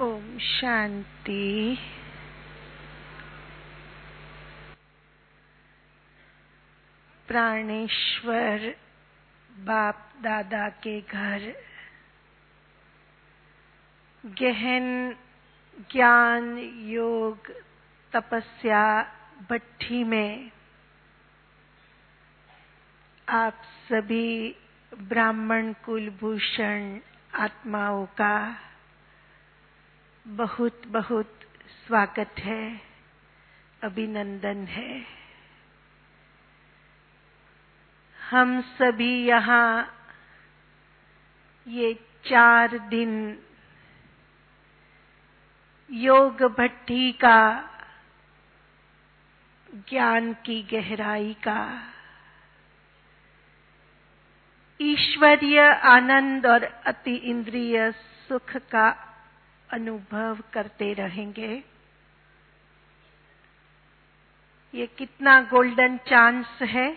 ओम शांति। प्राणेश्वर बाप दादा के घर गहन ज्ञान योग तपस्या भट्ठी में आप सभी ब्राह्मण कुलभूषण आत्माओं का बहुत बहुत स्वागत है, अभिनंदन है। हम सभी यहाँ ये 4 दिन योग भट्ठी का ज्ञान की गहराई का ईश्वरीय आनंद और अति इंद्रिय सुख का अनुभव करते रहेंगे। ये कितना गोल्डन चांस है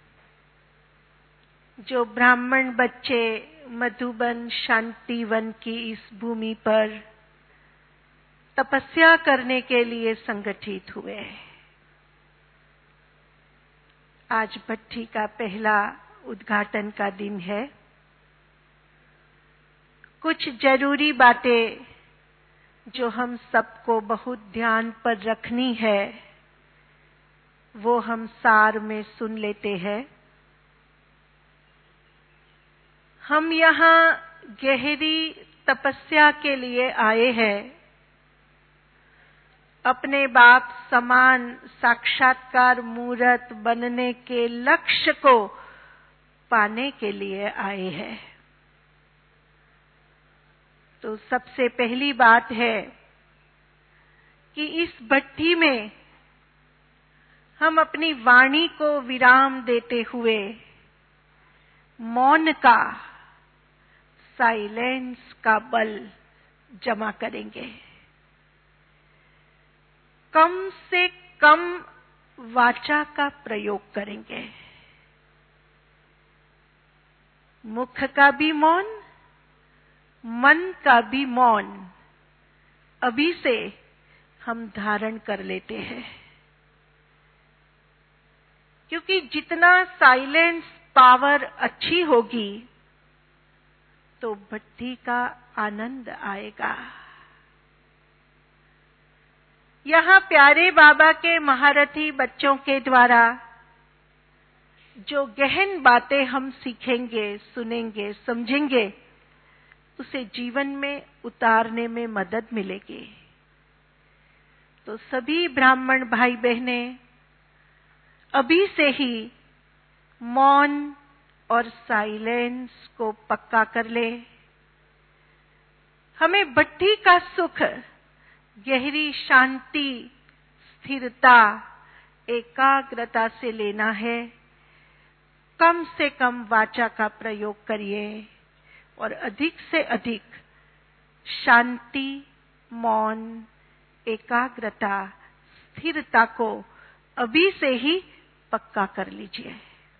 जो ब्राह्मण बच्चे मधुबन शांतिवन की इस भूमि पर तपस्या करने के लिए संगठित हुए। आज भट्ठी का पहला उद्घाटन का दिन है। कुछ जरूरी बातें जो हम सबको बहुत ध्यान पर रखनी है वो हम सार में सुन लेते हैं। हम यहाँ गहरी तपस्या के लिए आए हैं, अपने बाप समान साक्षात्कार मूर्त बनने के लक्ष्य को पाने के लिए आए हैं। तो सबसे पहली बात है कि इस भट्ठी में हम अपनी वाणी को विराम देते हुए मौन का, साइलेंस का बल जमा करेंगे। कम से कम वाचा का प्रयोग करेंगे। मुख का भी मौन, मन का भी मौन अभी से हम धारण कर लेते हैं, क्योंकि जितना साइलेंस पावर अच्छी होगी तो भट्ठी का आनंद आएगा। यहाँ प्यारे बाबा के महारथी बच्चों के द्वारा जो गहन बातें हम सीखेंगे, सुनेंगे, समझेंगे, उसे जीवन में उतारने में मदद मिलेगी। तो सभी ब्राह्मण भाई बहनें अभी से ही मौन और साइलेंस को पक्का कर ले। हमें भट्ठी का सुख, गहरी शांति, स्थिरता, एकाग्रता से लेना है। कम से कम वाचा का प्रयोग करिए और अधिक से अधिक शांति, मौन, एकाग्रता, स्थिरता को अभी से ही पक्का कर लीजिए।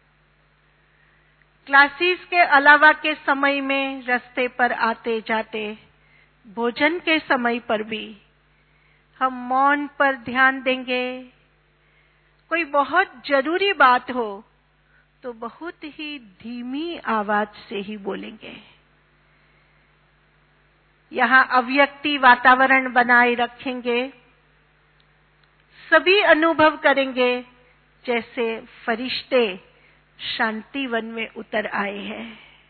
क्लासेस के अलावा के समय में, रास्ते पर आते जाते, भोजन के समय पर भी हम मौन पर ध्यान देंगे। कोई बहुत जरूरी बात हो तो बहुत ही धीमी आवाज से ही बोलेंगे। यहाँ अव्यक्ति वातावरण बनाए रखेंगे। सभी अनुभव करेंगे जैसे फरिश्ते शांतिवन में उतर आए हैं।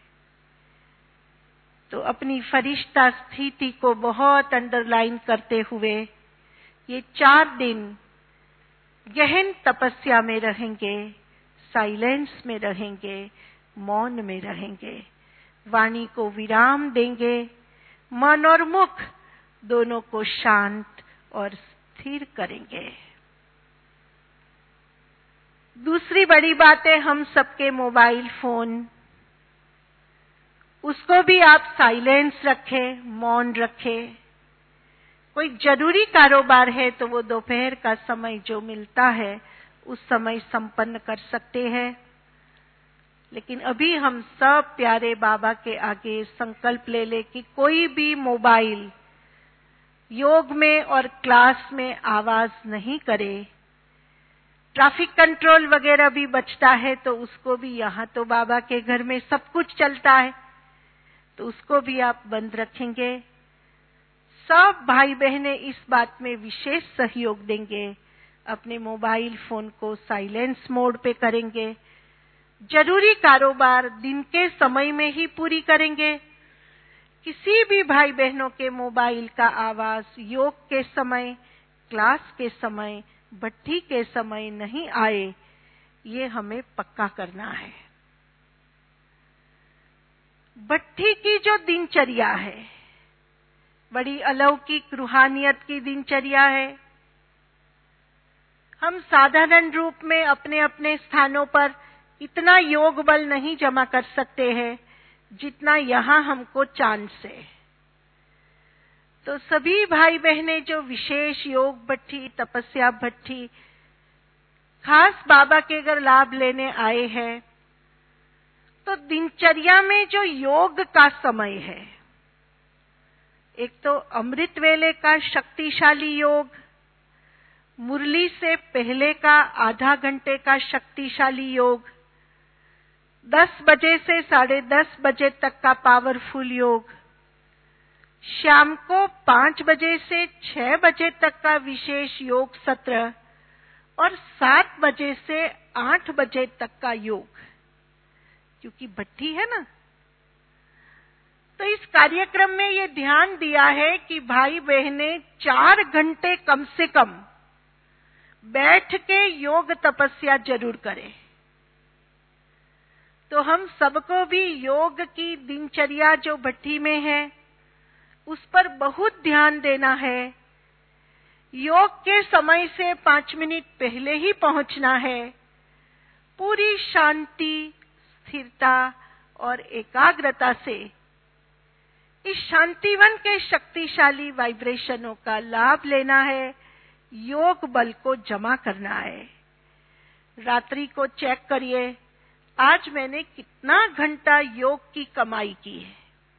तो अपनी फरिश्ता स्थिति को बहुत अंडरलाइन करते हुए ये 4 दिन गहन तपस्या में रहेंगे, साइलेंस में रहेंगे, मौन में रहेंगे, वाणी को विराम देंगे, मन और मुख दोनों को शांत और स्थिर करेंगे। दूसरी बड़ी बात है, हम सबके मोबाइल फोन, उसको भी आप साइलेंस रखें, मौन रखें। कोई जरूरी कारोबार है तो वो दोपहर का समय जो मिलता है उस समय संपन्न कर सकते हैं। लेकिन अभी हम सब प्यारे बाबा के आगे संकल्प ले ले कि कोई भी मोबाइल योग में और क्लास में आवाज नहीं करे। ट्रैफिक कंट्रोल वगैरह भी बचता है तो उसको भी, यहाँ तो बाबा के घर में सब कुछ चलता है तो उसको भी आप बंद रखेंगे। सब भाई बहनें इस बात में विशेष सहयोग देंगे। अपने मोबाइल फोन को साइलेंस मोड पे करेंगे। जरूरी कारोबार दिन के समय में ही पूरी करेंगे। किसी भी भाई बहनों के मोबाइल का आवाज योग के समय, क्लास के समय, भट्ठी के समय नहीं आए, ये हमें पक्का करना है। भट्ठी की जो दिनचर्या है, बड़ी अलौकिक रूहानियत की दिनचर्या है। हम साधारण रूप में अपने अपने स्थानों पर इतना योग बल नहीं जमा कर सकते हैं जितना यहाँ हमको चांद से। तो सभी भाई बहनें जो विशेष योग भट्ठी, तपस्या भट्ठी, खास बाबा के अगर लाभ लेने आए हैं, तो दिनचर्या में जो योग का समय है, एक तो अमृत वेले का शक्तिशाली योग, मुरली से पहले का आधा घंटे का शक्तिशाली योग, 10 बजे से 10:30 बजे तक का पावरफुल योग, शाम को 5 बजे से 6 बजे तक का विशेष योग सत्र और 7 बजे से 8 बजे तक का योग, क्योंकि भट्ठी है ना। तो इस कार्यक्रम में ये ध्यान दिया है कि भाई बहनें 4 घंटे कम से कम बैठ के योग तपस्या जरूर करें। तो हम सबको भी योग की दिनचर्या जो भट्ठी में है उस पर बहुत ध्यान देना है। योग के समय से 5 मिनट पहले ही पहुंचना है। पूरी शांति, स्थिरता और एकाग्रता से इस शांतिवन के शक्तिशाली वाइब्रेशनों का लाभ लेना है, योग बल को जमा करना है। रात्रि को चेक करिए, आज मैंने कितना घंटा योग की कमाई की है।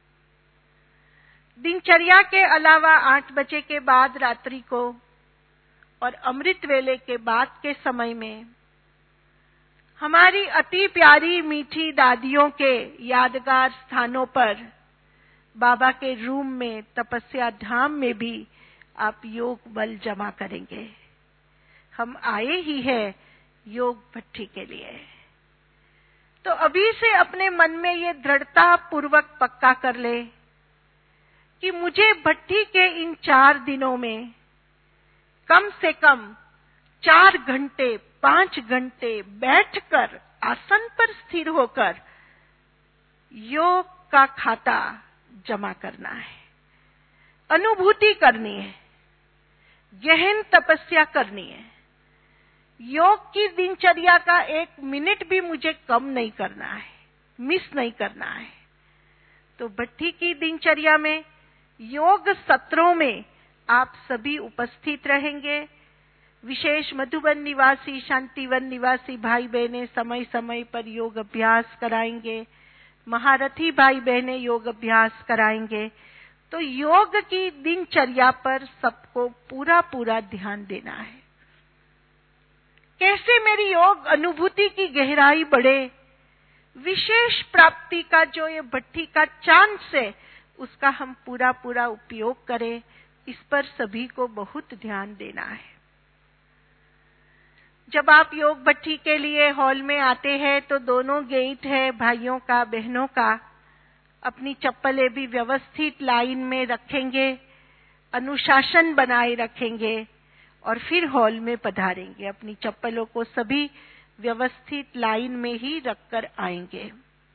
दिनचर्या के अलावा 8 बजे के बाद रात्रि को और अमृत वेले के बाद के समय में हमारी अति प्यारी मीठी दादियों के यादगार स्थानों पर, बाबा के रूम में, तपस्या धाम में भी आप योग बल जमा करेंगे। हम आए ही हैं योग भट्ठी के लिए। तो अभी से अपने मन में ये दृढ़ता पूर्वक पक्का कर ले कि मुझे भट्ठी के इन 4 दिनों में कम से कम 4 घंटे, 5 घंटे बैठकर आसन पर स्थिर होकर योग का खाता जमा करना है, अनुभूति करनी है, गहन तपस्या करनी है। योग की दिनचर्या का 1 मिनट भी मुझे कम नहीं करना है, मिस नहीं करना है। तो भट्ठी की दिनचर्या में योग सत्रों में आप सभी उपस्थित रहेंगे। विशेष मधुबन निवासी, शांतिवन निवासी भाई बहनें समय समय पर योग अभ्यास कराएंगे। महारथी भाई बहनें योग अभ्यास कराएंगे। तो योग की दिनचर्या पर सबको पूरा पूरा ध्यान देना है। कैसे मेरी योग अनुभूति की गहराई बढ़े, विशेष प्राप्ति का जो ये भट्ठी का चांस है उसका हम पूरा पूरा उपयोग करें, इस पर सभी को बहुत ध्यान देना है। जब आप योग भट्ठी के लिए हॉल में आते हैं तो दोनों गेट है भाइयों का, बहनों का। अपनी चप्पलें भी व्यवस्थित लाइन में रखेंगे, अनुशासन बनाए रखेंगे और फिर हॉल में पधारेंगे। अपनी चप्पलों को सभी व्यवस्थित लाइन में ही रखकर आएंगे।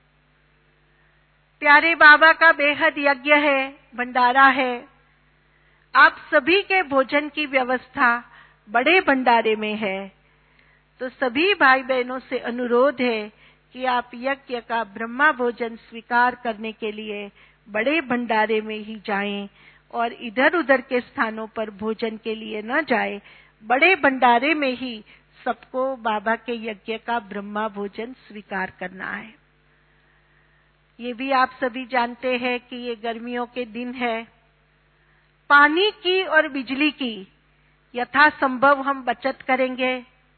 प्यारे बाबा का बेहद यज्ञ है, भंडारा है। आप सभी के भोजन की व्यवस्था बड़े भंडारे में है। तो सभी भाई बहनों से अनुरोध है कि आप यज्ञ का ब्रह्मा भोजन स्वीकार करने के लिए बड़े भंडारे में ही जाएं और इधर उधर के स्थानों पर भोजन के लिए न जाएं। बड़े भंडारे में ही सबको बाबा के यज्ञ का ब्रह्मा भोजन स्वीकार करना है। ये भी आप सभी जानते हैं कि ये गर्मियों के दिन है। पानी की और बिजली की यथासंभव हम बचत करेंगे।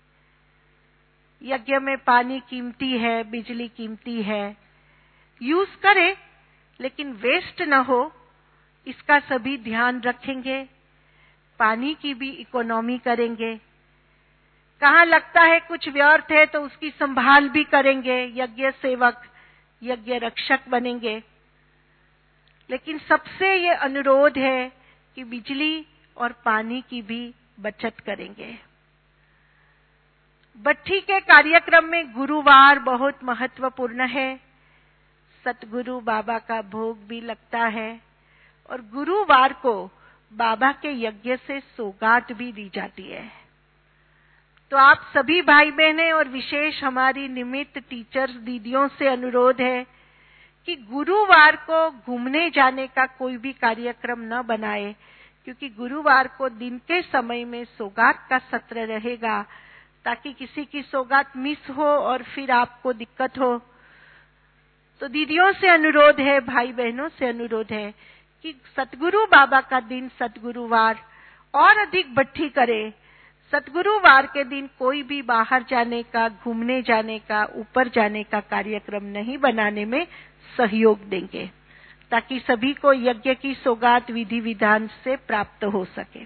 यज्ञ में पानी कीमती है, बिजली कीमती है, यूज करें लेकिन वेस्ट न हो, इसका सभी ध्यान रखेंगे। पानी की भी इकोनॉमी करेंगे। कहाँ लगता है कुछ व्यर्थ है तो उसकी संभाल भी करेंगे, यज्ञ सेवक, यज्ञ रक्षक बनेंगे। लेकिन सबसे ये अनुरोध है कि बिजली और पानी की भी बचत करेंगे। भट्ठी के कार्यक्रम में गुरुवार बहुत महत्वपूर्ण है। सतगुरु बाबा का भोग भी लगता है और गुरुवार को बाबा के यज्ञ से सौगात भी दी जाती है। तो आप सभी भाई बहनें और विशेष हमारी निमित्त टीचर्स दीदियों से अनुरोध है कि गुरुवार को घूमने जाने का कोई भी कार्यक्रम न बनाए, क्योंकि गुरुवार को दिन के समय में सौगात का सत्र रहेगा, ताकि किसी की सौगात मिस हो और फिर आपको दिक्कत हो। तो दीदियों से अनुरोध है, भाई बहनों से अनुरोध है कि सतगुरु बाबा का दिन सतगुरुवार और अधिक भट्ठी करे। सतगुरुवार के दिन कोई भी बाहर जाने का, घूमने जाने का, ऊपर जाने का कार्यक्रम नहीं बनाने में सहयोग देंगे, ताकि सभी को यज्ञ की सौगात विधि विधान से प्राप्त हो सके।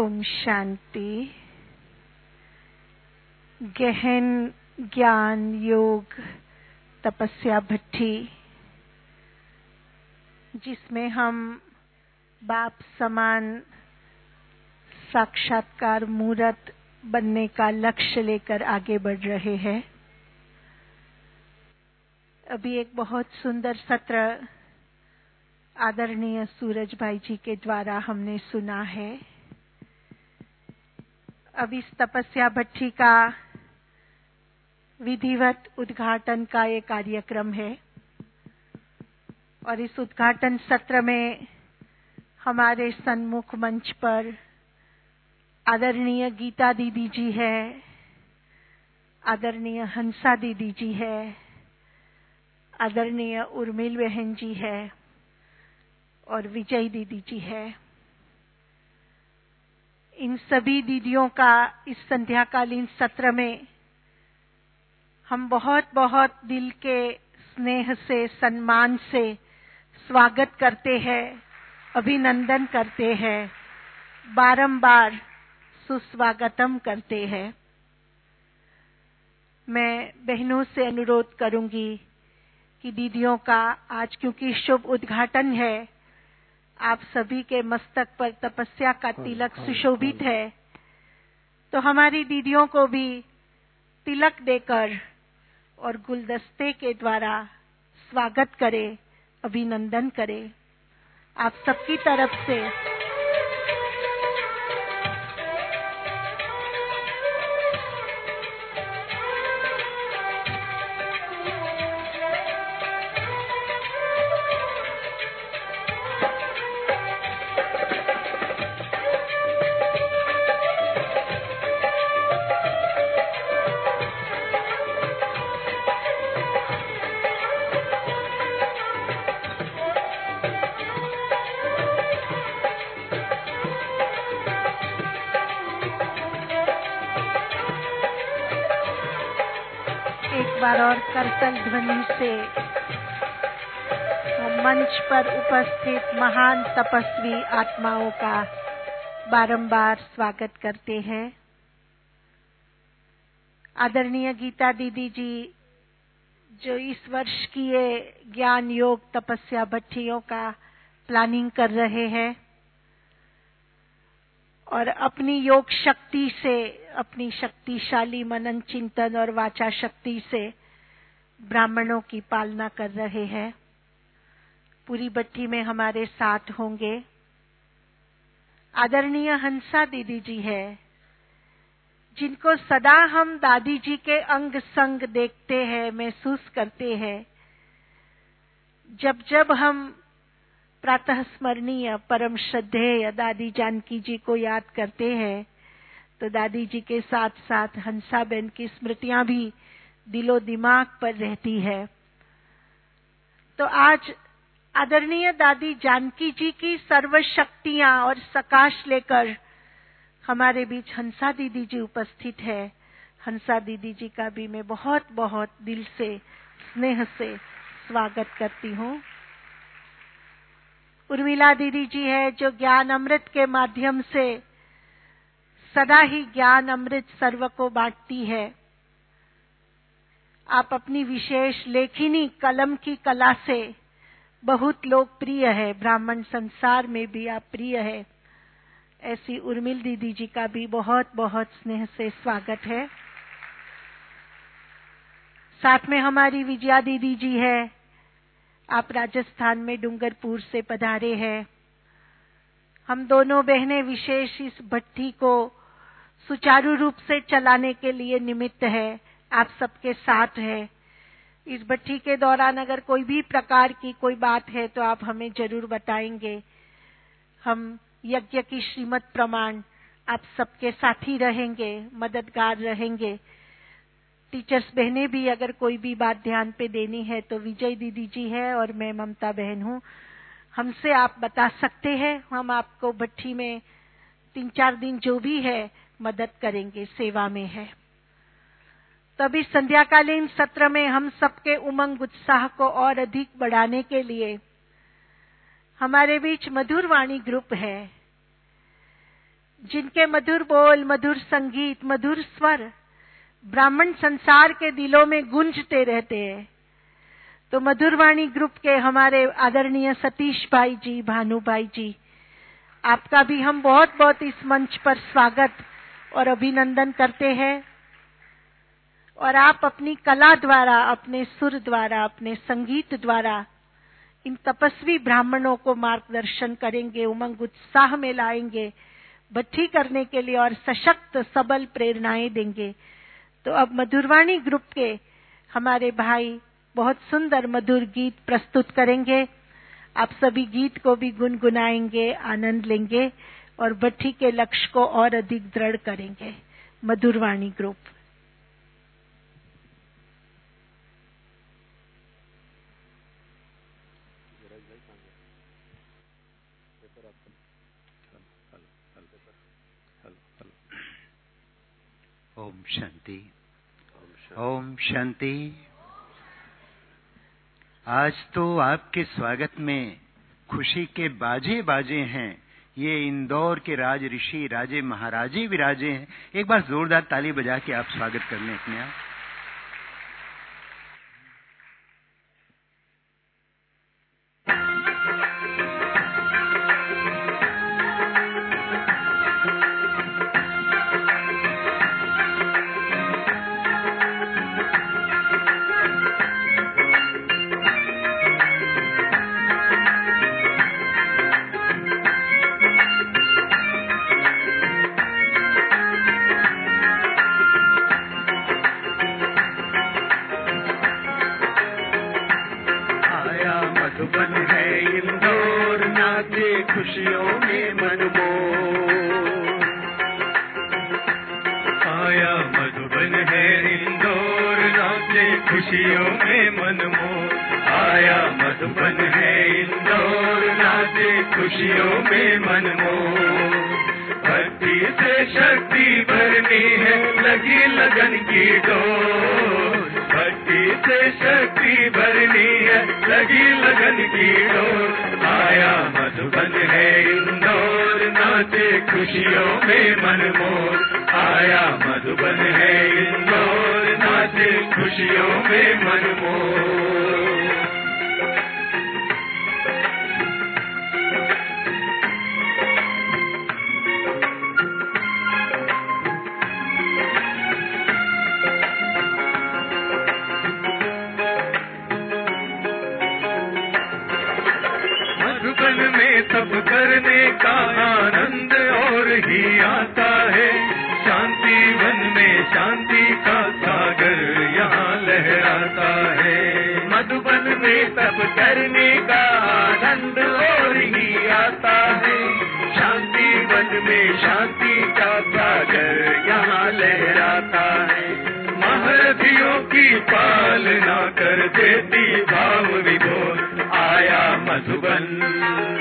ओम शांति। गहन ज्ञान योग तपस्या भट्ठी, जिसमें हम बाप समान साक्षात्कार मूर्त बनने का लक्ष्य लेकर आगे बढ़ रहे हैं। अभी एक बहुत सुंदर सत्र आदरणीय सूरज भाई जी के द्वारा हमने सुना है। अब इस तपस्या भट्ठी का विधिवत उद्घाटन का ये कार्यक्रम है और इस उद्घाटन सत्र में हमारे सन्मुख मंच पर आदरणीय गीता दीदी जी है, आदरणीय हंसा दीदी जी है, आदरणीय उर्मिल बहन जी है और विजय दीदी जी है। इन सभी दीदियों का इस संध्याकालीन सत्र में हम बहुत बहुत दिल के स्नेह से, सम्मान से स्वागत करते हैं, अभिनंदन करते हैं, बारंबार सुस्वागतम करते हैं। मैं बहनों से अनुरोध करूंगी कि दीदियों का आज क्योंकि शुभ उद्घाटन है, आप सभी के मस्तक पर तपस्या का तिलक सुशोभित है, तो हमारी दीदियों को भी तिलक देकर और गुलदस्ते के द्वारा स्वागत करें, अभिनंदन करें। आप सबकी तरफ से और करतल ध्वनि से मंच पर उपस्थित महान तपस्वी आत्माओं का बारंबार स्वागत करते हैं। आदरणीय गीता दीदी जी जो इस वर्ष की ये ज्ञान योग तपस्या भट्ठियों का प्लानिंग कर रहे हैं और अपनी योग शक्ति से, अपनी शक्तिशाली मनन चिंतन और वाचा शक्ति से ब्राह्मणों की पालना कर रहे हैं, पूरी भट्ठी में हमारे साथ होंगे। आदरणीय हंसा दीदी जी है, जिनको सदा हम दादी जी के अंग संग देखते हैं, महसूस करते हैं। जब जब हम प्रातः स्मरणीय परम श्रद्धेय दादी जानकी जी को याद करते हैं, तो दादी जी के साथ साथ हंसा बहन की स्मृतियां भी दिलो दिमाग पर रहती है। तो आज आदरणीय दादी जानकी जी की सर्व शक्तियां और सकाश लेकर हमारे बीच हंसा दीदी जी उपस्थित है। हंसा दीदी जी का भी मैं बहुत बहुत दिल से, स्नेह से स्वागत करती हूँ। उर्मिला दीदी जी है, जो ज्ञान अमृत के माध्यम से सदा ही ज्ञान अमृत सर्व को बांटती है। आप अपनी विशेष लेखनी कलम की कला से बहुत लोकप्रिय है, ब्राह्मण संसार में भी आप प्रिय है। ऐसी उर्मिल दीदी जी का भी बहुत बहुत स्नेह से स्वागत है। साथ में हमारी विजया दीदी जी है, आप राजस्थान में डूंगरपुर से पधारे हैं। हम दोनों बहनें विशेष इस भट्ठी को सुचारू रूप से चलाने के लिए निमित्त है, आप सबके साथ है। इस भट्ठी के दौरान अगर कोई भी प्रकार की कोई बात है तो आप हमें जरूर बताएंगे। हम यज्ञ की श्रीमत प्रमाण आप सबके साथी रहेंगे, मददगार रहेंगे। टीचर्स बहनें भी अगर कोई भी बात ध्यान पे देनी है तो विजय दीदी जी है और मैं ममता बहन हूँ, हमसे आप बता सकते हैं। हम आपको भट्ठी में 3-4 दिन जो भी है मदद करेंगे, सेवा में है। तभी संध्याकालीन सत्र में हम सबके उमंग उत्साह को और अधिक बढ़ाने के लिए हमारे बीच मधुर वाणी ग्रुप है। जिनके मधुर बोल, मधुर संगीत, मधुर स्वर ब्राह्मण संसार के दिलों में गूंजते रहते हैं। तो मधुरवाणी ग्रुप के हमारे आदरणीय सतीश भाई जी, भानु भाई जी, आपका भी हम बहुत बहुत इस मंच पर स्वागत और अभिनंदन करते हैं। और आप अपनी कला द्वारा, अपने सुर द्वारा, अपने संगीत द्वारा इन तपस्वी ब्राह्मणों को मार्गदर्शन करेंगे, उमंग उत्साह में लाएंगे, भट्टी करने के लिए और सशक्त सबल प्रेरणाएं देंगे। तो अब मधुरवाणी ग्रुप के हमारे भाई बहुत सुंदर मधुर गीत प्रस्तुत करेंगे। आप सभी गीत को भी गुनगुनाएंगे, आनंद लेंगे और भट्टी के लक्ष्य को और अधिक दृढ़ करेंगे। मधुरवाणी ग्रुप। ओम शांति, ओम शांति। आज तो आपके स्वागत में खुशी के बाजे बाजे हैं। ये इंदौर के राज ऋषि, राजे महाराजे विराजे हैं। एक बार जोरदार ताली बजा के आप स्वागत कर लें अपने आप। मधुबन है इंदौर, नाचे खुशियों में मनमोर। आया मधुबन है इंदौर, नाचे खुशियों में मनमोर। आया मधुबन है इंदौर, नाचे खुशियों में मनमोर। भक्ति से शक्ति भरनी है, लगी लगन की डोर। भक्ति से शक्ति भरनी है, लगी लगन की डोर। आया मधुबन है इंदौर, नाचे खुशियों में मनमोर। आया मधुबन है इंदौर, नाचे खुशियों में मनमोर। सब करने का आनंद और ही आता है। शांति वन में शांति का सागर यहाँ लहराता है। मधुबन में सब करने का आनंद और ही आता है। शांति वन में शांति का सागर यहाँ लहराता है। महारथियों की पालना कर देती भाव विभोर। आया मधुबन,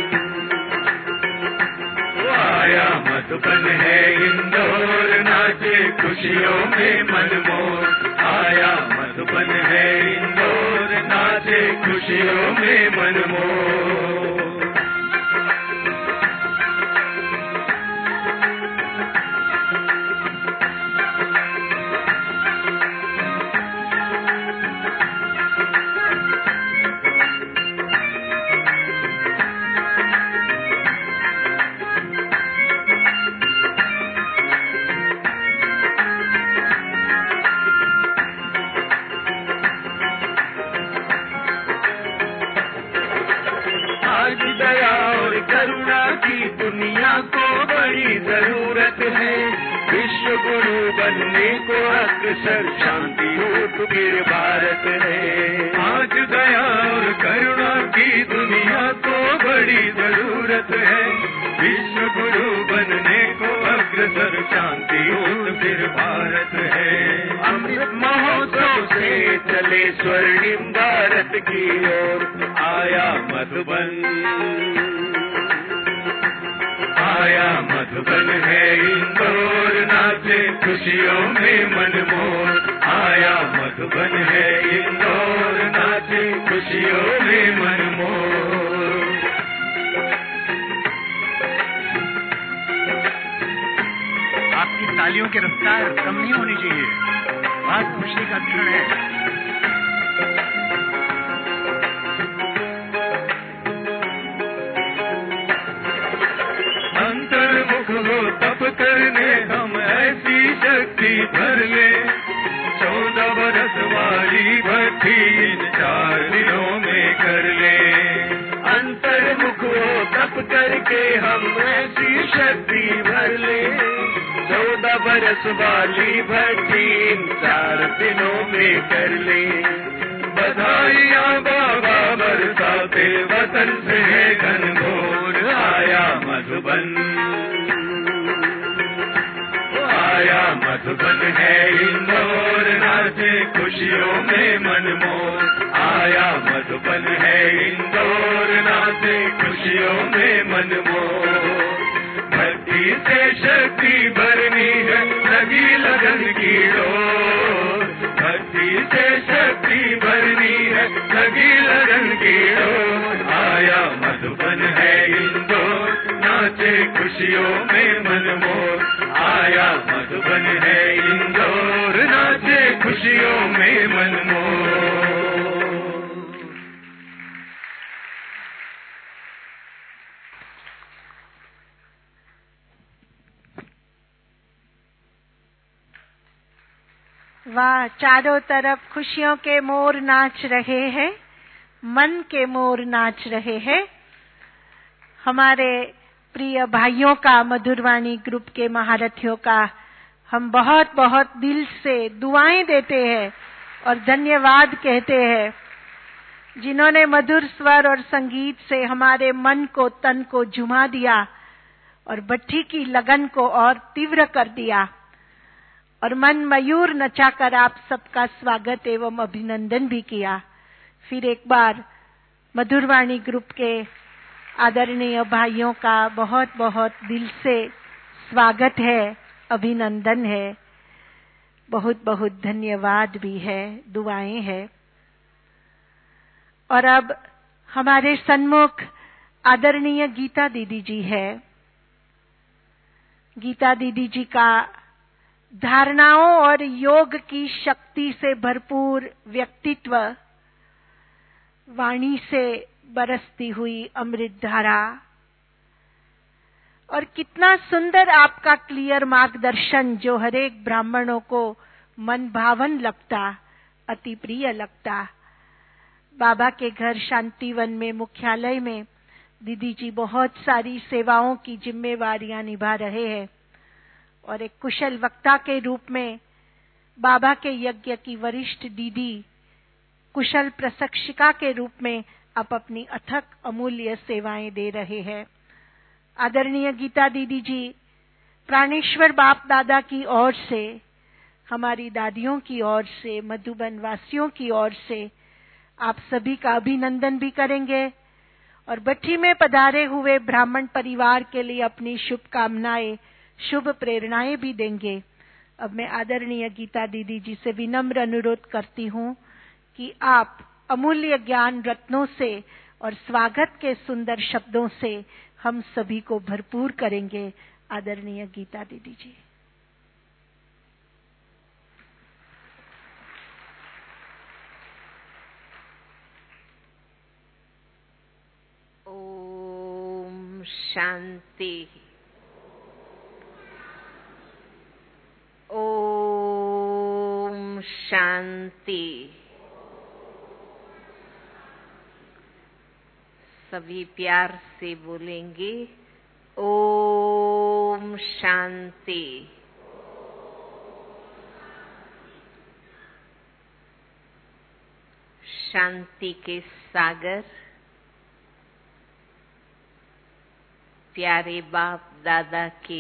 आया मधुबन है इंदौर, नाचे खुशियों में मनमोर। आया मधुबन है इंदौर, नाचे खुशियों में मनमोर। दया और करुणा की दुनिया को बड़ी जरूरत है। विश्व गुरु बनने को अक्सर शांति रूप गिर भारत है। आज दया और करुणा की दुनिया को बड़ी जरूरत है। विश्व गुरु बनने को अग्रसर शांति रूप गिर भारत है। अमृत महोत्सव से चले स्वर्णिम भारत की ओर। आया मधुबन, आया मधुबन है इंदौर, नाचे खुशियों में मनमोर। आया मधुबन है इंदौर, नाचे खुशियों में मनमोर। तालियों की रफ्तार कम नहीं होनी चाहिए। बहुत खुशी का क्षण है। अंतर्मुख हो तप करने हम ऐसी शक्ति भर ले, 14 बरस वाली भक्ति इन 4 दिनों में कर ले। अंतर्मुख हो तप करके हम ऐसी शक्ति भर ले, 14 बरस वाली भक्ति इन 4 दिनों में कर ले। बधाइयाँ बाबा बरसाते वतन से है घनघोर, आया मधुबन, आया मधुबन है इंदौर, नाचे खुशियों में मनमोर। आया मधुबन है इंदौर, नाचे खुशियों में मनमोर। भक्ति से शक्ति भरनी है, लगी लगन की डोर। भक्ति से शक्ति भरनी है, लगी लगन की डोर। आया मधुबन है इंदौर, नाचे खुशियों में मनमोर। आया मधुबन है इंदौर, नाचे खुशियों में मनमोर। वाह, चारों तरफ खुशियों के मोर नाच रहे हैं, मन के मोर नाच रहे हैं। हमारे प्रिय भाइयों का, मधुरवाणी ग्रुप के महारथियों का हम बहुत बहुत दिल से दुआएं देते हैं और धन्यवाद कहते हैं, जिन्होंने मधुर स्वर और संगीत से हमारे मन को, तन को झुमा दिया और भट्ठी की लगन को और तीव्र कर दिया और मन मयूर नचाकर आप सबका स्वागत एवं अभिनंदन भी किया। फिर एक बार मधुरवाणी ग्रुप के आदरणीय भाइयों का बहुत बहुत दिल से स्वागत है, अभिनंदन है, बहुत बहुत धन्यवाद भी है, दुआएं हैं। और अब हमारे सन्मुख आदरणीय गीता दीदी जी है। गीता दीदी जी का धारणाओं और योग की शक्ति से भरपूर व्यक्तित्व, वाणी से बरसती हुई अमृत धारा और कितना सुंदर आपका क्लियर मार्गदर्शन, जो हरेक ब्राह्मणों को मन भावन लगता, अति प्रिय लगता। बाबा के घर शांतिवन में, मुख्यालय में दीदी जी बहुत सारी सेवाओं की जिम्मेवारियां निभा रहे हैं और एक कुशल वक्ता के रूप में बाबा के यज्ञ की वरिष्ठ दीदी, कुशल प्रशिक्षिका के रूप में आप अपनी अथक अमूल्य सेवाएं दे रहे हैं। आदरणीय गीता दीदी जी प्राणेश्वर बाप दादा की ओर से, हमारी दादियों की ओर से, मधुबन वासियों की ओर से आप सभी का अभिनंदन भी करेंगे और भट्ठी में पधारे हुए ब्राह्मण परिवार के लिए अपनी शुभकामनाएं, शुभ प्रेरणाएं भी देंगे। अब मैं आदरणीय गीता दीदी जी से विनम्र अनुरोध करती हूं कि आप अमूल्य ज्ञान रत्नों से और स्वागत के सुंदर शब्दों से हम सभी को भरपूर करेंगे। आदरणीय गीता दीदी जी। ओम शांति। ओम शांति। सभी प्यार से बोलेंगे ओम शांति। शांति के सागर प्यारे बाप दादा के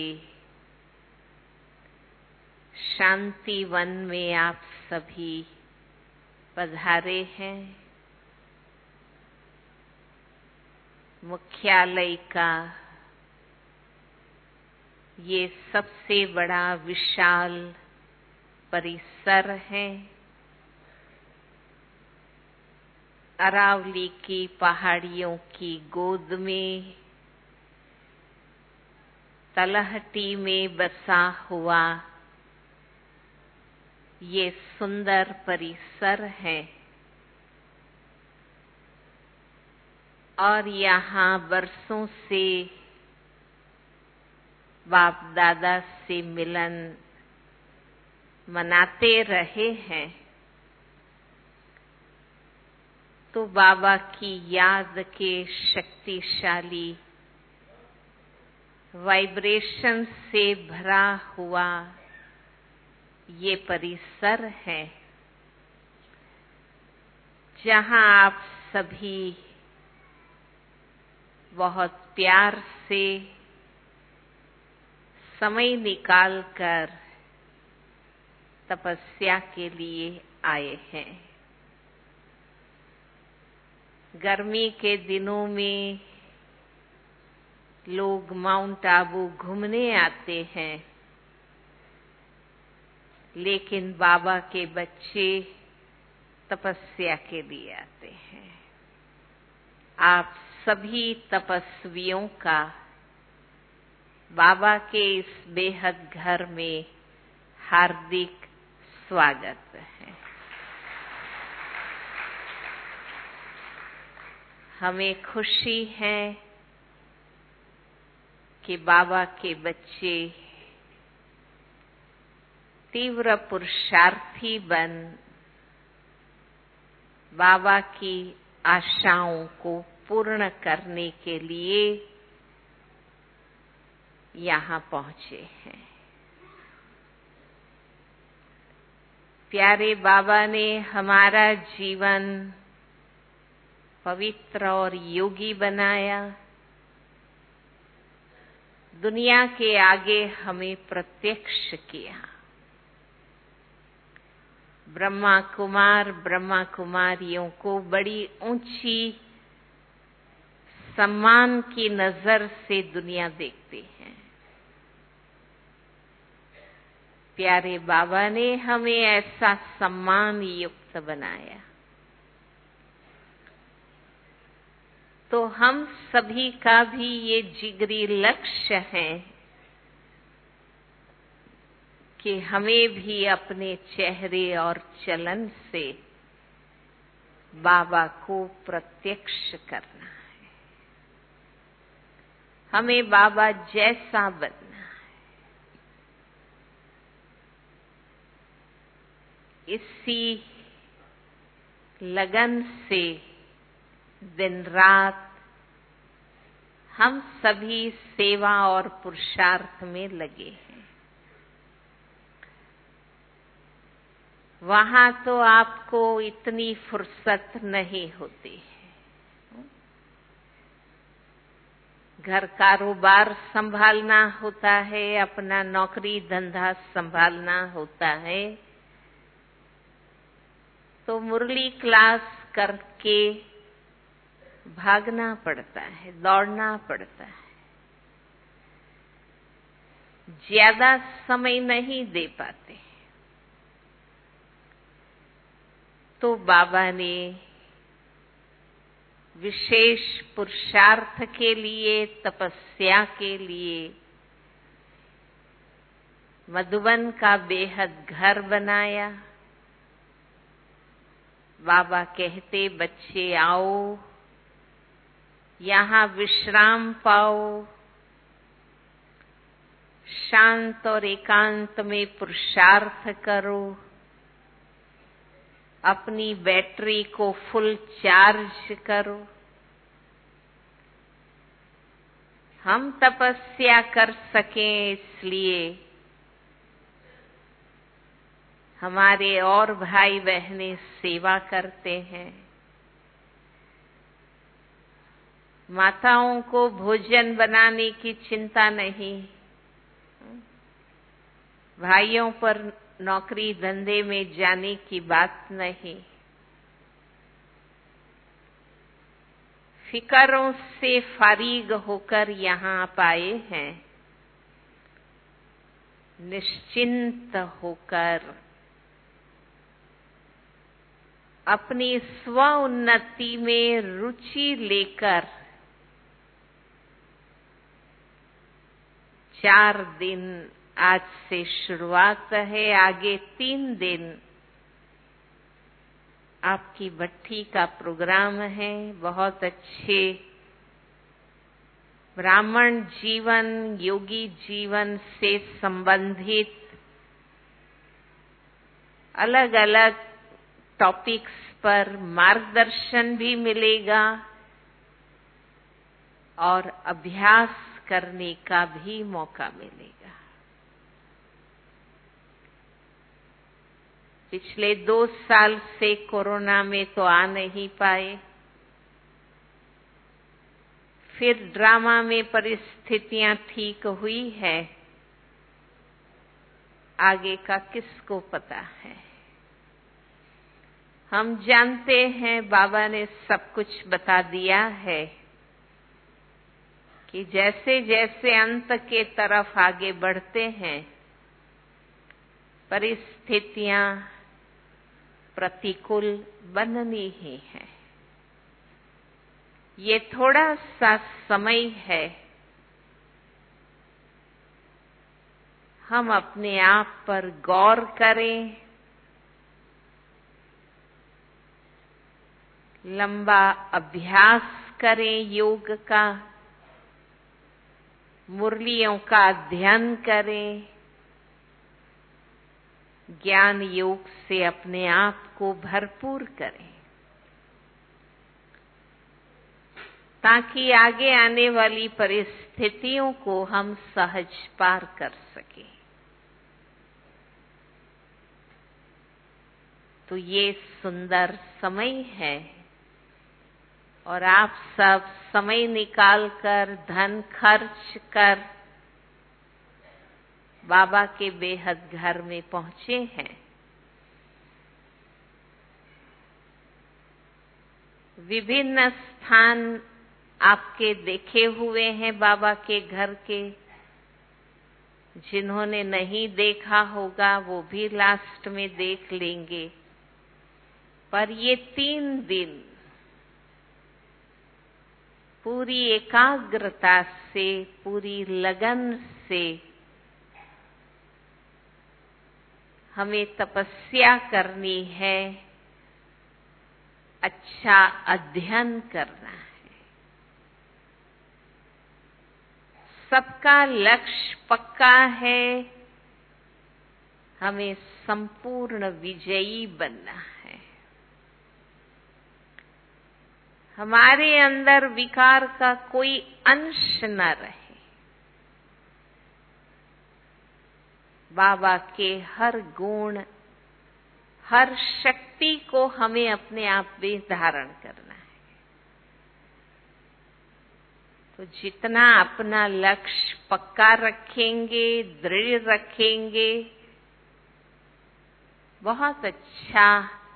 शांति वन में आप सभी पधारे हैं। मुख्यालय का ये सबसे बड़ा विशाल परिसर है। अरावली की पहाड़ियों की गोद में, तलहटी में बसा हुआ ये सुंदर परिसर है और यहाँ बरसों से बाप दादा से मिलन मनाते रहे हैं, तो बाबा की याद के शक्तिशाली वाइब्रेशन से भरा हुआ ये परिसर है, जहाँ आप सभी बहुत प्यार से समय निकालकर तपस्या के लिए आए हैं। गर्मी के दिनों में लोग माउंट आबू घूमने आते हैं, लेकिन बाबा के बच्चे तपस्या के लिए आते हैं। आप सभी तपस्वियों का बाबा के इस बेहद घर में हार्दिक स्वागत है। हमें खुशी है कि बाबा के बच्चे तीव्र पुरुषार्थी बन बाबा की आशाओं को पूर्ण करने के लिए यहाँ पहुँचे हैं। प्यारे बाबा ने हमारा जीवन पवित्र और योगी बनाया, दुनिया के आगे हमें प्रत्यक्ष किया। ब्रह्मा कुमार ब्रह्मा कुमारियों को बड़ी ऊंची सम्मान की नजर से दुनिया देखती है। प्यारे बाबा ने हमें ऐसा सम्मान युक्त बनाया, तो हम सभी का भी ये जिगरी लक्ष्य है कि हमें भी अपने चेहरे और चलन से बाबा को प्रत्यक्ष करना है। हमें बाबा जैसा बनना है। इसी लगन से दिन रात हम सभी सेवा और पुरुषार्थ में लगे हैं। वहां तो आपको इतनी फुर्सत नहीं होती है। घर कारोबार संभालना होता है, अपना नौकरी धंधा संभालना होता है, तो मुरली क्लास करके भागना पड़ता है, दौड़ना पड़ता है, ज्यादा समय नहीं दे पाते। तो बाबा ने विशेष पुरुषार्थ के लिए, तपस्या के लिए मधुबन का बेहद घर बनाया। बाबा कहते, बच्चे आओ, यहाँ विश्राम पाओ, शांत और एकांत में पुरुषार्थ करो, अपनी बैटरी को फुल चार्ज करो। हम तपस्या कर सकें इसलिए हमारे और भाई बहनें सेवा करते हैं। माताओं को भोजन बनाने की चिंता नहीं, भाइयों पर नौकरी धंधे में जाने की बात नहीं। फिकरों से फारिग होकर यहाँ आप आए हैं, निश्चिंत होकर अपनी स्व उन्नति में रुचि लेकर 4 दिन आज से शुरुआत है। आगे 3 दिन आपकी भट्ठी का प्रोग्राम है। बहुत अच्छे ब्राह्मण जीवन, योगी जीवन से संबंधित अलग अलग टॉपिक्स पर मार्गदर्शन भी मिलेगा और अभ्यास करने का भी मौका मिलेगा। पिछले 2 साल से कोरोना में तो आ नहीं पाए, फिर ड्रामा में परिस्थितियां ठीक हुई है, आगे का किसको पता है। हम जानते हैं बाबा ने सब कुछ बता दिया है कि जैसे जैसे अंत के तरफ आगे बढ़ते हैं परिस्थितियां प्रतिकूल बननी ही है। ये थोड़ा सा समय है, हम अपने आप पर गौर करें, लंबा अभ्यास करें योग का, मुरलियों का अध्ययन करें, ज्ञान योग से अपने आप को भरपूर करें, ताकि आगे आने वाली परिस्थितियों को हम सहज पार कर सकें। तो ये सुंदर समय है और आप सब समय निकालकर, धन खर्च कर बाबा के बेहद घर में पहुंचे हैं। विभिन्न स्थान आपके देखे हुए हैं बाबा के घर के। जिन्होंने नहीं देखा होगा वो भी लास्ट में देख लेंगे। पर ये 3 दिन पूरी एकाग्रता से, पूरी लगन से हमें तपस्या करनी है, अच्छा अध्ययन करना है। सबका लक्ष्य पक्का है, हमें संपूर्ण विजयी बनना है। हमारे अंदर विकार का कोई अंश न रहे। बाबा के हर गुण, हर शक्ति को हमें अपने आप में धारण करना है। तो जितना अपना लक्ष्य पक्का रखेंगे, दृढ़ रखेंगे, बहुत अच्छा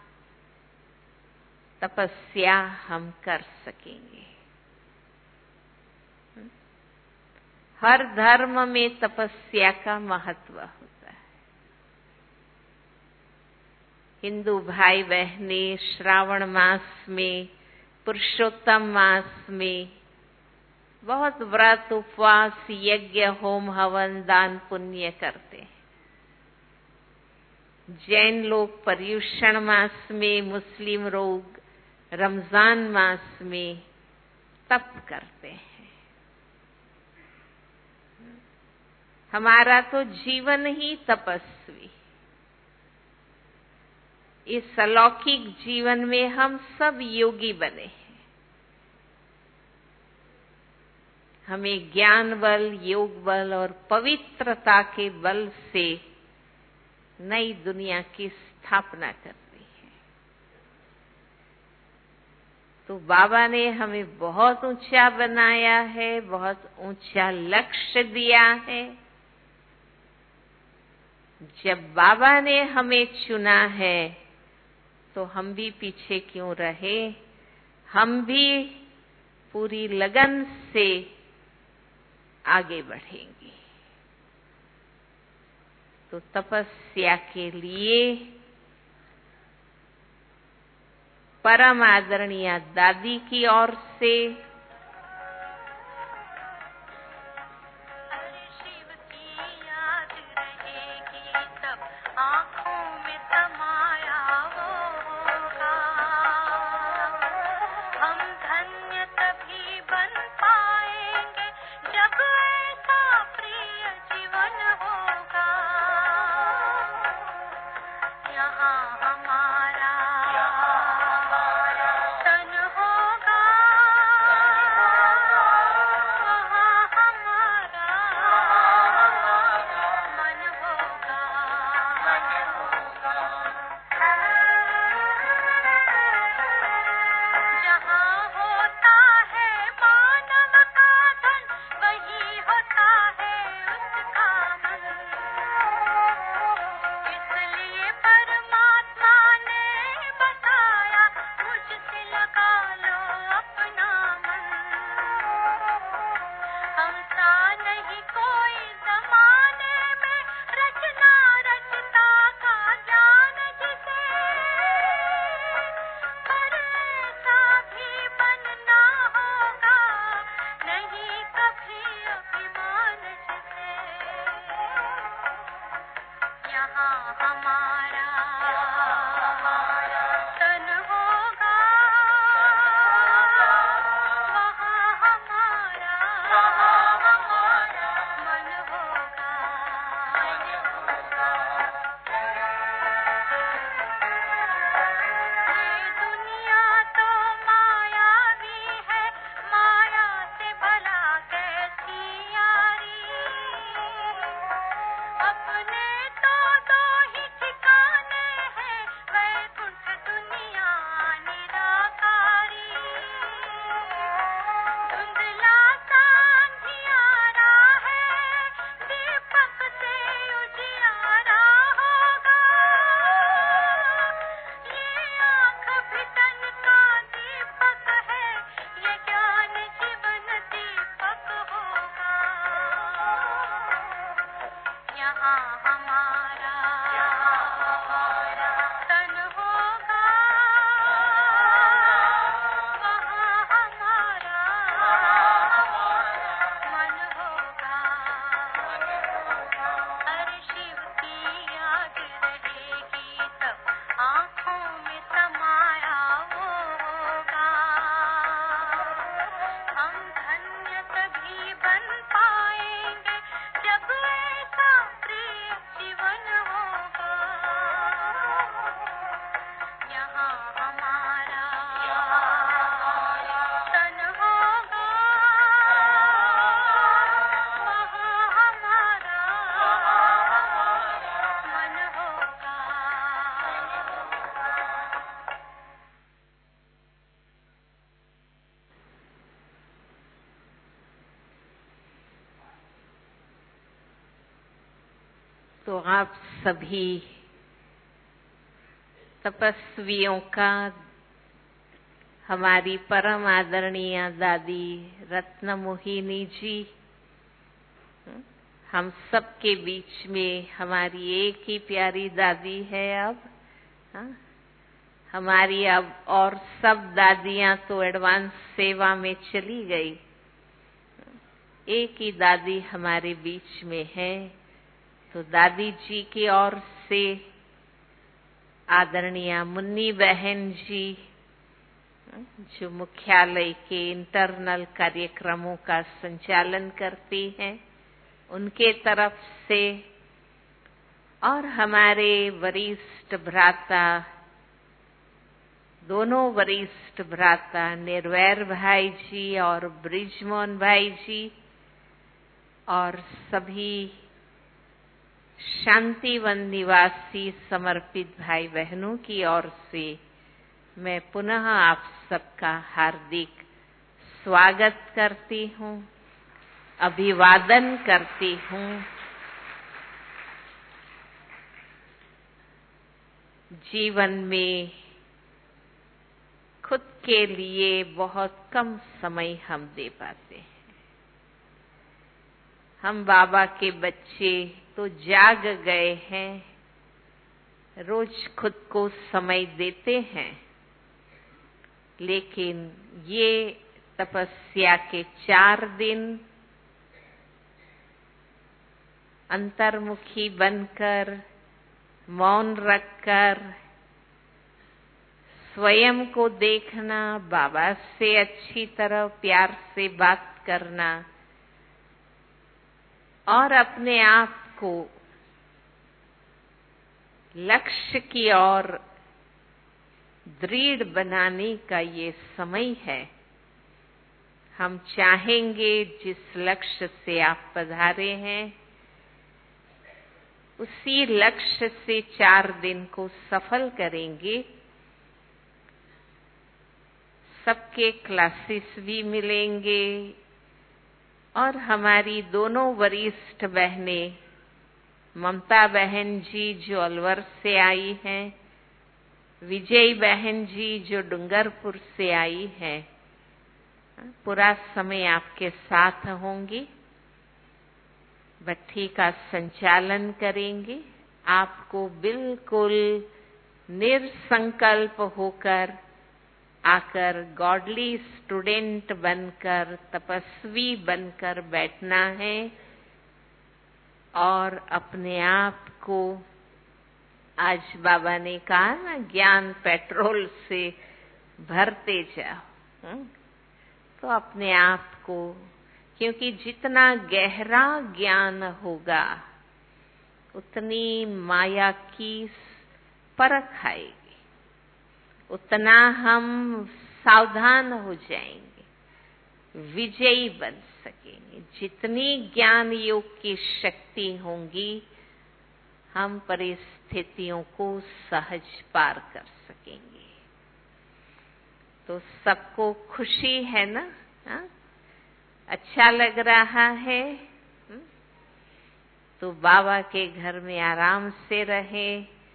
तपस्या हम कर सकेंगे। हर धर्म में तपस्या का महत्व होता है। हिंदू भाई बहने श्रावण मास में, पुरुषोत्तम मास में बहुत व्रत, उपवास, यज्ञ, होम, हवन, दान, पुण्य करते हैं। जैन लोग पर्युषण मास में, मुस्लिम लोग रमजान मास में तप करते हैं। हमारा तो जीवन ही तपस्वी। इस अलौकिक जीवन में हम सब योगी बने हैं। हमें ज्ञान बल, योग बल और पवित्रता के बल से नई दुनिया की स्थापना करनी है। तो बाबा ने हमें बहुत ऊंचा बनाया है, बहुत ऊंचा लक्ष्य दिया है। जब बाबा ने हमें चुना है तो हम भी पीछे क्यों रहे। हम भी पूरी लगन से आगे बढ़ेंगे। तो तपस्या के लिए परम आदरणीय दादी की ओर से तो आप सभी तपस्वियों का हमारी परम आदरणीय दादी रत्नमोहिनी जी, हम सब के बीच में हमारी एक ही प्यारी दादी है अब। हमारी अब और सब दादियां तो एडवांस सेवा में चली गई, एक ही दादी हमारे बीच में है। तो दादी जी की ओर से आदरणीय मुन्नी बहन जी, जो मुख्यालय के इंटरनल कार्यक्रमों का संचालन करती हैं, उनके तरफ से, और हमारे वरिष्ठ भ्राता, दोनों वरिष्ठ भ्राता निर्वैर भाई जी और ब्रिजमोहन भाई जी, और सभी शांतिवन निवासी समर्पित भाई बहनों की ओर से मैं पुनः आप सबका हार्दिक स्वागत करती हूँ, अभिवादन करती हूँ। जीवन में खुद के लिए बहुत कम समय हम दे पाते हैं। हम बाबा के बच्चे तो जाग गए हैं, रोज खुद को समय देते हैं, लेकिन ये तपस्या के 4 दिन अंतर्मुखी बनकर, मौन रखकर, स्वयं को देखना, बाबा से अच्छी तरह प्यार से बात करना और अपने आप को लक्ष्य की ओर दृढ़ बनाने का ये समय है। हम चाहेंगे जिस लक्ष्य से आप पधारे हैं, उसी लक्ष्य से 4 दिन को सफल करेंगे। सबके क्लासेस भी मिलेंगे और हमारी दोनों वरिष्ठ बहनें, ममता बहन जी जो अलवर से आई हैं, विजय बहन जी जो डूंगरपुर से आई हैं, पूरा समय आपके साथ होंगी, भट्ठी का संचालन करेंगे। आपको बिल्कुल निरसंकल्प होकर आकर गॉडली स्टूडेंट बनकर, तपस्वी बनकर बैठना है और अपने आप को, आज बाबा ने कहा ना, ज्ञान पेट्रोल से भरते जाओ। तो अपने आप को, क्योंकि जितना गहरा ज्ञान होगा उतनी माया की परख आएगी, उतना हम सावधान हो जाएंगे, विजयी बन सकेंगे। जितनी ज्ञान योग की शक्ति होंगी, हम परिस्थितियों को सहज पार कर सकेंगे। तो सबको खुशी है ना? अच्छा लग रहा है? तो बाबा के घर में आराम से रहे,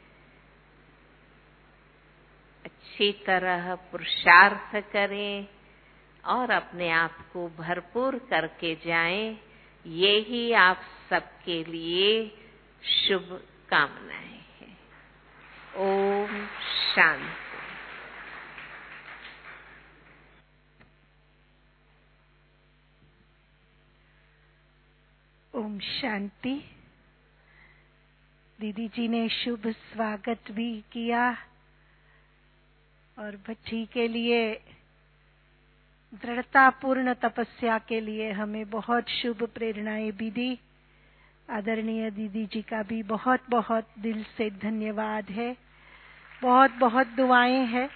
अच्छी तरह पुरुषार्थ करें और अपने आप को भरपूर करके जाएं। यही आप सबके लिए शुभ कामनाएं हैं। ओम शांति। ओम शांति। दीदी जी ने शुभ स्वागत भी किया और भट्ठी के लिए दृढ़तापूर्ण तपस्या के लिए हमें बहुत शुभ प्रेरणाएं भी दी। आदरणीय दीदी जी का भी बहुत बहुत दिल से धन्यवाद है। बहुत बहुत दुआएं हैं।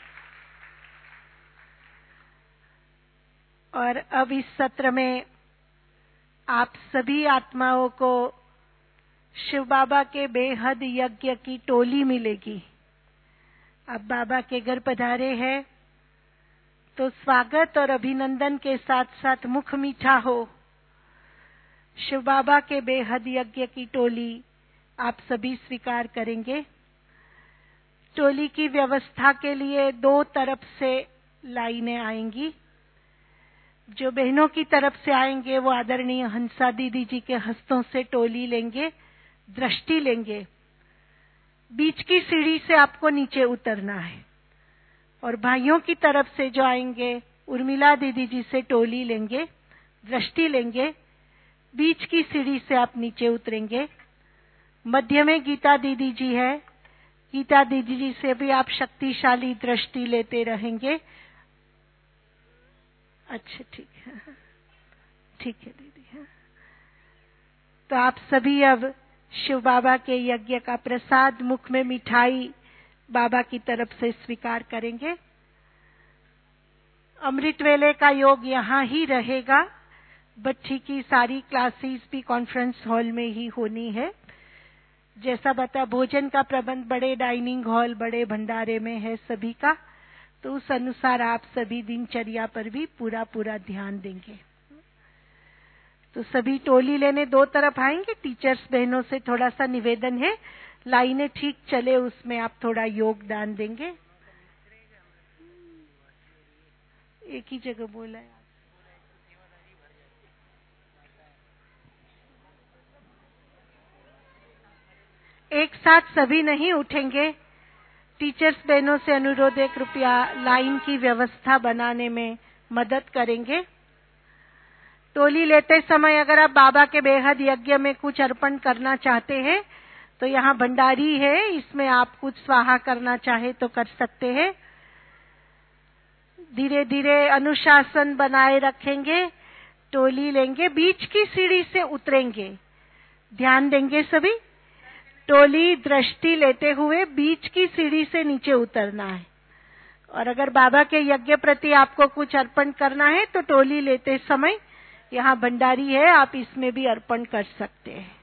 और अब इस सत्र में आप सभी आत्माओं को शिव बाबा के बेहद यज्ञ की टोली मिलेगी। अब बाबा के घर पधारे हैं तो स्वागत और अभिनंदन के साथ साथ मुख मीठा हो। शिव बाबा के बेहद यज्ञ की टोली आप सभी स्वीकार करेंगे। टोली की व्यवस्था के लिए 2 तरफ से लाइनें आएंगी। जो बहनों की तरफ से आएंगे वो आदरणीय हंसा दीदी जी के हस्तों से टोली लेंगे, दृष्टि लेंगे। बीच की सीढ़ी से आपको नीचे उतरना है। और भाइयों की तरफ से जो आएंगे, उर्मिला दीदी जी से टोली लेंगे, दृष्टि लेंगे। बीच की सीढ़ी से आप नीचे उतरेंगे। मध्य में गीता दीदी जी है। गीता दीदी जी से भी आप शक्तिशाली दृष्टि लेते रहेंगे। अच्छा, ठीक है, ठीक है दीदी। तो आप सभी अब शिव बाबा के यज्ञ का प्रसाद, मुख में मिठाई बाबा की तरफ से स्वीकार करेंगे। अमृत वेले का योग यहाँ ही रहेगा। बच्ची की सारी क्लासेस भी कॉन्फ्रेंस हॉल में ही होनी है। जैसा बता, भोजन का प्रबंध बड़े डाइनिंग हॉल, बड़े भंडारे में है सभी का। तो उस अनुसार आप सभी दिनचर्या पर भी पूरा ध्यान देंगे। तो सभी टोली लेने 2 तरफ आएंगे। टीचर्स बहनों से थोड़ा सा निवेदन है, लाइनें ठीक चले, उसमें आप थोड़ा योगदान देंगे। एक ही जगह बोला है। एक साथ सभी नहीं उठेंगे। टीचर्स बहनों से अनुरोध है, कृपया लाइन की व्यवस्था बनाने में मदद करेंगे। टोली लेते समय अगर आप बाबा के बेहद यज्ञ में कुछ अर्पण करना चाहते हैं तो यहाँ भंडारी है, इसमें आप कुछ स्वाहा करना चाहे तो कर सकते हैं। धीरे धीरे अनुशासन बनाए रखेंगे। टोली लेंगे, बीच की सीढ़ी से उतरेंगे। ध्यान देंगे सभी। टोली दृष्टि लेते हुए बीच की सीढ़ी से नीचे उतरना है। और अगर बाबा के यज्ञ प्रति आपको कुछ अर्पण करना है तो टोली लेते समय यहाँ भंडारी है, आप इसमें भी अर्पण कर सकते हैं।